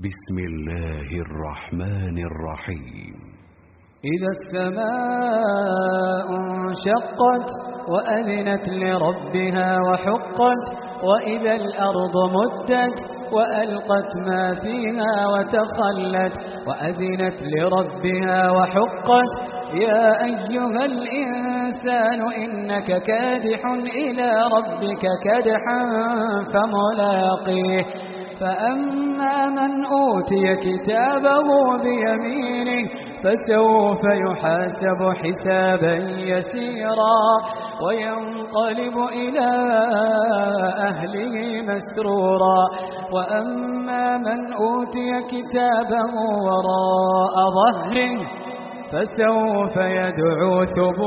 بسم الله الرحمن الرحيم. إذا السماء انشقت وأذنت لربها وحقت، وإذا الأرض مدت وألقت ما فيها وتخلت، وأذنت لربها وحقت. يا أيها الإنسان إنك كادح إلى ربك كدحا فملاقيه. فأما من أوتي كتابه بيمينه فسوف يحاسب حسابا يسيرا وينقلب إلى أهله مسرورا. وأما من أوتي كتابه وراء ظهره فسوف يدعو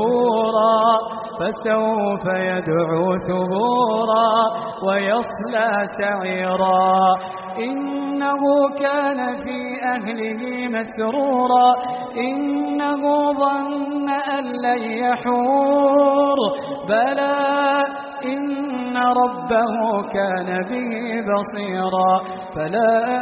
ثبورا ويصلى سعيرا. إنه كان في أهله مسرورا، إنه ظن أن لن يحور، بلى إن ربه كان به بصيرا. فلا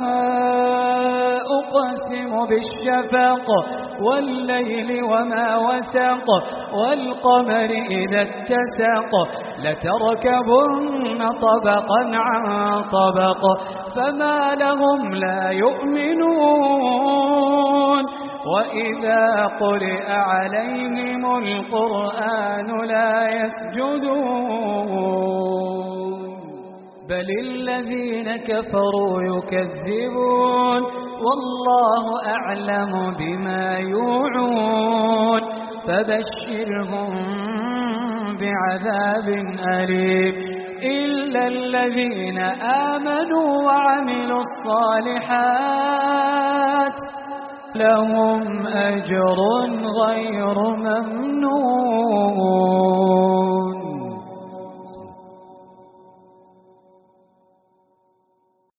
أقسم بالشفق والليل وما وسق، والقمر إذا اتسق، لتركبن طبقا عن طبق، فما لهم لا يؤمنون. وإذا قرئ عليهم القرآن لا يسجدون، بل الذين كفروا يكذبون، والله أعلم بما يوعون. فبشرهم بعذاب أليم إلا الذين آمنوا وعملوا الصالحات لهم أجر غير ممنون.